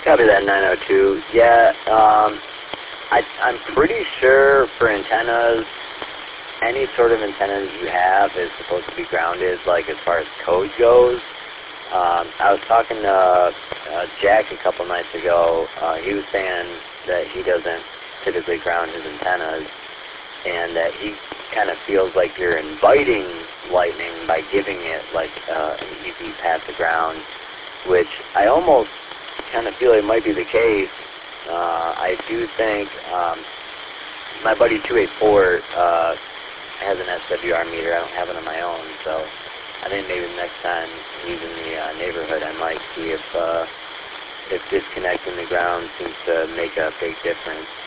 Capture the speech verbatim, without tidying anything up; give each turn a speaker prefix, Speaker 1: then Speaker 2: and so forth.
Speaker 1: Copy that, nine oh two. Yeah, um, I, I'm pretty sure for antennas, any sort of antennas you have is supposed to be grounded, like as far as code goes. Um, I was talking to uh, Jack a couple nights ago. Uh, he was saying that he doesn't typically ground his antennas, and that he kind of feels like you're inviting lightning by giving it like uh, an easy path to ground, which I almost kind of feel it might be the case. Uh, I do think um, my buddy two eighty-four uh, has an S W R meter. I don't have it on my own, so I think maybe the next time he's in the uh, neighborhood, I might see if uh, if disconnecting the ground seems to make a big difference.